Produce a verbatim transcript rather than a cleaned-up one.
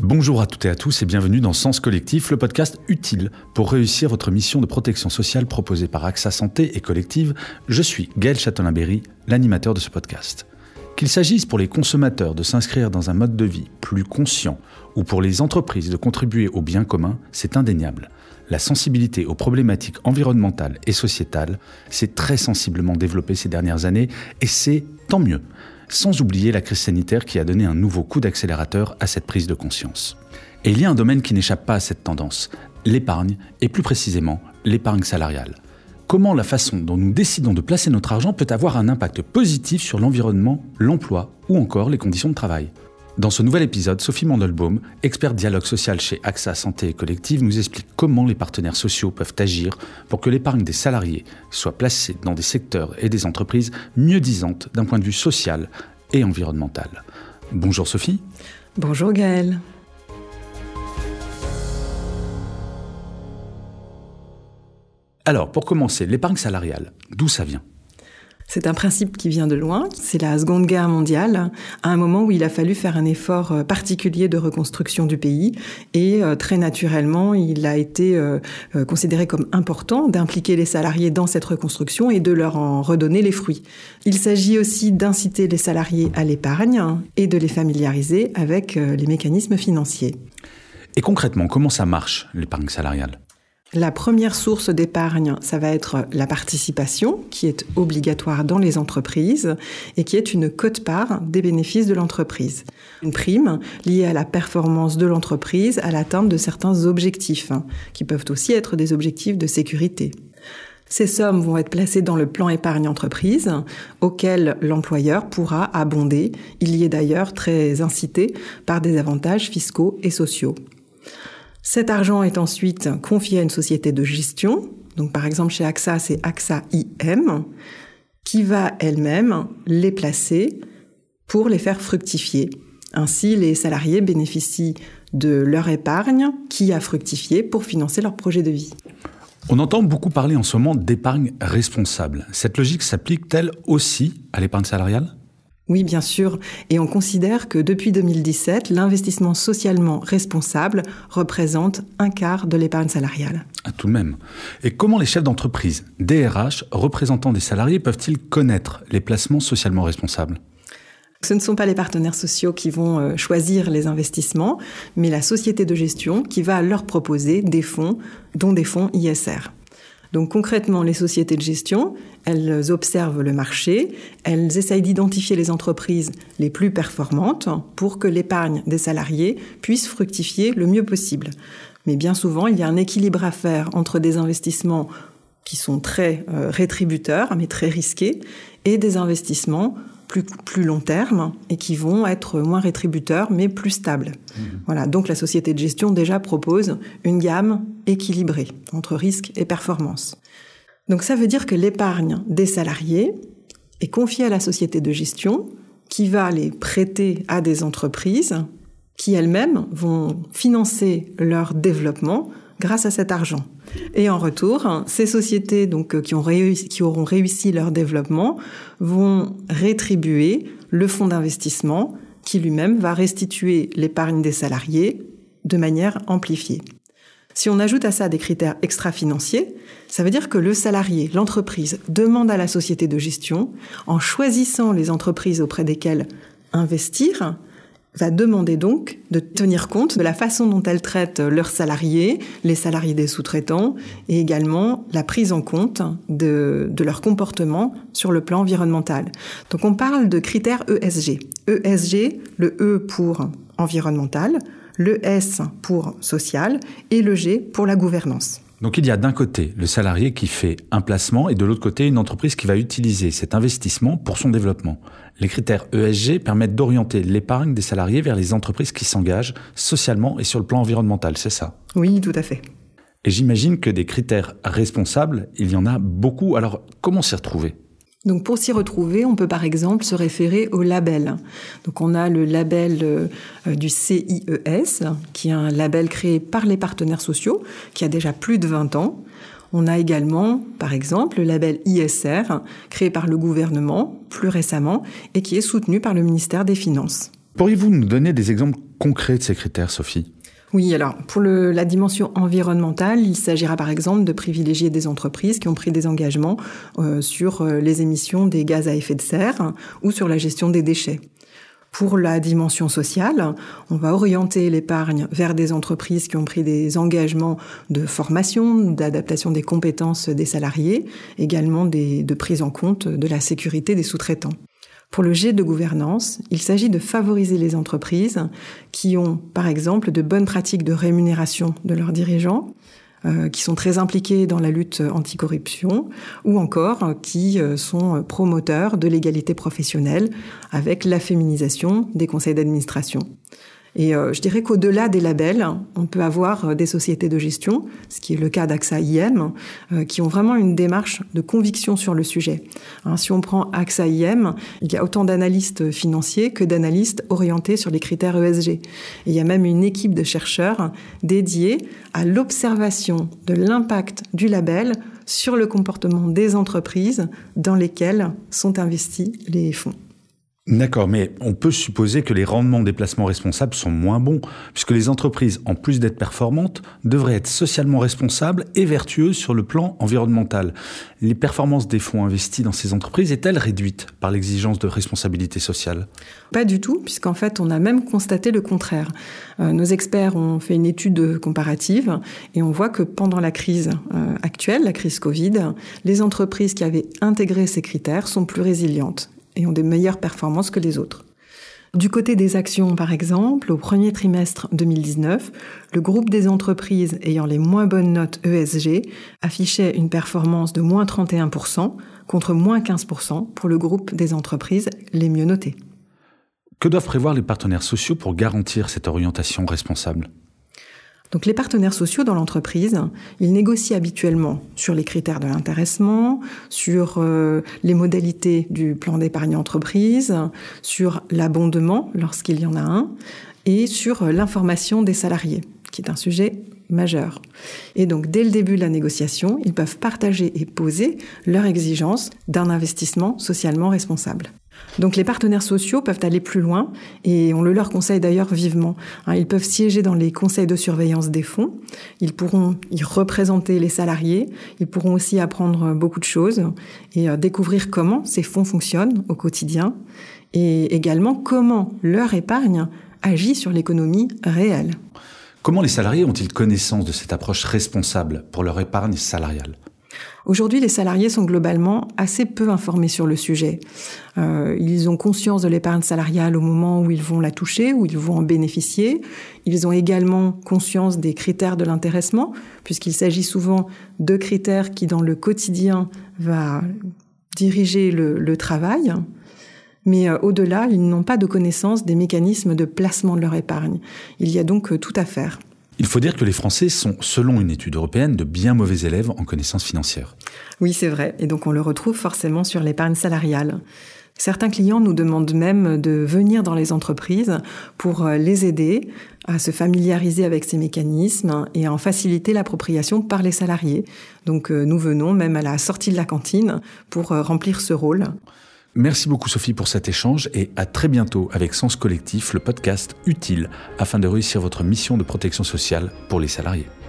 Bonjour à toutes et à tous et bienvenue dans Sens Collectif, le podcast utile pour réussir votre mission de protection sociale proposée par A X A Santé et Collective. Je suis Gaël Châtelain-Berry, l'animateur de ce podcast. Qu'il s'agisse pour les consommateurs de s'inscrire dans un mode de vie plus conscient ou pour les entreprises de contribuer au bien commun, c'est indéniable. La sensibilité aux problématiques environnementales et sociétales s'est très sensiblement développée ces dernières années et c'est tant mieux. Sans oublier la crise sanitaire qui a donné un nouveau coup d'accélérateur à cette prise de conscience. Et il y a un domaine qui n'échappe pas à cette tendance, l'épargne, et plus précisément l'épargne salariale. Comment la façon dont nous décidons de placer notre argent peut avoir un impact positif sur l'environnement, l'emploi ou encore les conditions de travail. Dans ce nouvel épisode, Sophie Mandelbaum, experte dialogue social chez A X A Santé et Collective, nous explique comment les partenaires sociaux peuvent agir pour que l'épargne des salariés soit placée dans des secteurs et des entreprises mieux disantes d'un point de vue social et environnemental. Bonjour Sophie. Bonjour Gaël. Alors, pour commencer, l'épargne salariale, d'où ça vient ? C'est un principe qui vient de loin. C'est la Seconde Guerre mondiale, à un moment où il a fallu faire un effort particulier de reconstruction du pays. Et euh, très naturellement, il a été euh, considéré comme important d'impliquer les salariés dans cette reconstruction et de leur en redonner les fruits. Il s'agit aussi d'inciter les salariés à l'épargne et de les familiariser avec euh, les mécanismes financiers. Et concrètement, comment ça marche, l'épargne salariale ? La première source d'épargne, ça va être la participation, qui est obligatoire dans les entreprises et qui est une quote-part des bénéfices de l'entreprise. Une prime liée à la performance de l'entreprise, à l'atteinte de certains objectifs, hein, qui peuvent aussi être des objectifs de sécurité. Ces sommes vont être placées dans le plan épargne entreprise, auquel l'employeur pourra abonder. Il y est d'ailleurs très incité par des avantages fiscaux et sociaux. Cet argent est ensuite confié à une société de gestion, donc par exemple chez A X A, c'est A X A I M, qui va elle-même les placer pour les faire fructifier. Ainsi, les salariés bénéficient de leur épargne qui a fructifié pour financer leur projet de vie. On entend beaucoup parler en ce moment d'épargne responsable. Cette logique s'applique-t-elle aussi à l'épargne salariale ? Oui, bien sûr. Et on considère que depuis deux mille dix-sept, l'investissement socialement responsable représente un quart de l'épargne salariale. Ah, tout de même. Et comment les chefs d'entreprise, D R H, représentants des salariés, peuvent-ils connaître les placements socialement responsables ? Ce ne sont pas les partenaires sociaux qui vont choisir les investissements, mais la société de gestion qui va leur proposer des fonds, dont des fonds I S R. Donc concrètement, les sociétés de gestion, elles observent le marché, elles essayent d'identifier les entreprises les plus performantes pour que l'épargne des salariés puisse fructifier le mieux possible. Mais bien souvent, il y a un équilibre à faire entre des investissements qui sont très euh, rétributeurs, mais très risqués, et des investissements plus, plus long terme et qui vont être moins rétributeurs, mais plus stables. Mmh. Voilà. Donc la société de gestion déjà propose une gamme équilibrée entre risque et performance. Donc ça veut dire que l'épargne des salariés est confiée à la société de gestion qui va les prêter à des entreprises qui elles-mêmes vont financer leur développement grâce à cet argent. Et en retour, ces sociétés donc, qui, ont réussi, qui auront réussi leur développement vont rétribuer le fonds d'investissement qui lui-même va restituer l'épargne des salariés de manière amplifiée. Si on ajoute à ça des critères extra-financiers, ça veut dire que le salarié, l'entreprise, demande à la société de gestion, en choisissant les entreprises auprès desquelles investir, va demander donc de tenir compte de la façon dont elle traite leurs salariés, les salariés des sous-traitants, et également la prise en compte de, de leur comportement sur le plan environnemental. Donc on parle de critères E S G. E S G, le E pour environnemental, le S pour social et le G pour la gouvernance. Donc il y a d'un côté le salarié qui fait un placement et de l'autre côté une entreprise qui va utiliser cet investissement pour son développement. Les critères E S G permettent d'orienter l'épargne des salariés vers les entreprises qui s'engagent socialement et sur le plan environnemental, c'est ça ? Oui, tout à fait. Et j'imagine que des critères responsables, il y en a beaucoup. Alors comment s'y retrouver ? Donc pour s'y retrouver, on peut par exemple se référer au label. Donc on a le label euh, du C I E S, qui est un label créé par les partenaires sociaux, qui a déjà plus de vingt ans. On a également, par exemple, le label I S R, créé par le gouvernement plus récemment et qui est soutenu par le ministère des Finances. Pourriez-vous nous donner des exemples concrets de ces critères, Sophie ? Oui, alors pour le, la dimension environnementale, il s'agira par exemple de privilégier des entreprises qui ont pris des engagements euh, sur euh, les émissions des gaz à effet de serre hein, ou sur la gestion des déchets. Pour la dimension sociale, on va orienter l'épargne vers des entreprises qui ont pris des engagements de formation, d'adaptation des compétences des salariés, également des, de prise en compte de la sécurité des sous-traitants. Pour le G de gouvernance, il s'agit de favoriser les entreprises qui ont, par exemple, de bonnes pratiques de rémunération de leurs dirigeants, euh, qui sont très impliqués dans la lutte anticorruption, ou encore euh, qui euh, sont promoteurs de l'égalité professionnelle avec la féminisation des conseils d'administration. Et euh, je dirais qu'au-delà des labels, on peut avoir euh, des sociétés de gestion, ce qui est le cas d'Axa I M, euh, qui ont vraiment une démarche de conviction sur le sujet. Hein, si on prend Axa I M, il y a autant d'analystes financiers que d'analystes orientés sur les critères E S G. Et il y a même une équipe de chercheurs dédiée à l'observation de l'impact du label sur le comportement des entreprises dans lesquelles sont investis les fonds. D'accord, mais on peut supposer que les rendements des placements responsables sont moins bons, puisque les entreprises, en plus d'être performantes, devraient être socialement responsables et vertueuses sur le plan environnemental. Les performances des fonds investis dans ces entreprises est-elle réduite par l'exigence de responsabilité sociale ? Pas du tout, puisqu'en fait, on a même constaté le contraire. Euh, nos experts ont fait une étude comparative et on voit que pendant la crise euh, actuelle, la crise Covid, les entreprises qui avaient intégré ces critères sont plus résilientes et ont des meilleures performances que les autres. Du côté des actions, par exemple, au premier trimestre deux mille dix-neuf, le groupe des entreprises ayant les moins bonnes notes E S G affichait une performance de moins trente et un pour cent contre moins quinze pour cent pour le groupe des entreprises les mieux notées. Que doivent prévoir les partenaires sociaux pour garantir cette orientation responsable ? Donc les partenaires sociaux dans l'entreprise, ils négocient habituellement sur les critères de l'intéressement, sur euh, les modalités du plan d'épargne entreprise, sur l'abondement lorsqu'il y en a un, et sur l'information des salariés, qui est un sujet majeur. Et donc dès le début de la négociation, ils peuvent partager et poser leurs exigences d'un investissement socialement responsable. Donc les partenaires sociaux peuvent aller plus loin et on le leur conseille d'ailleurs vivement. Ils peuvent siéger dans les conseils de surveillance des fonds, ils pourront y représenter les salariés, ils pourront aussi apprendre beaucoup de choses et découvrir comment ces fonds fonctionnent au quotidien et également comment leur épargne agit sur l'économie réelle. Comment les salariés ont-ils connaissance de cette approche responsable pour leur épargne salariale ? Aujourd'hui, les salariés sont globalement assez peu informés sur le sujet. Euh, ils ont conscience de l'épargne salariale au moment où ils vont la toucher, où ils vont en bénéficier. Ils ont également conscience des critères de l'intéressement, puisqu'il s'agit souvent de critères qui, dans le quotidien, va diriger le, le travail. Mais euh, au-delà, ils n'ont pas de connaissance des mécanismes de placement de leur épargne. Il y a donc euh, tout à faire. Il faut dire que les Français sont, selon une étude européenne, de bien mauvais élèves en connaissances financières. Oui, c'est vrai. Et donc, on le retrouve forcément sur l'épargne salariale. Certains clients nous demandent même de venir dans les entreprises pour les aider à se familiariser avec ces mécanismes et à en faciliter l'appropriation par les salariés. Donc, nous venons même à la sortie de la cantine pour remplir ce rôle. Merci beaucoup Sophie pour cet échange et à très bientôt avec Sens Collectif, le podcast utile afin de réussir votre mission de protection sociale pour les salariés.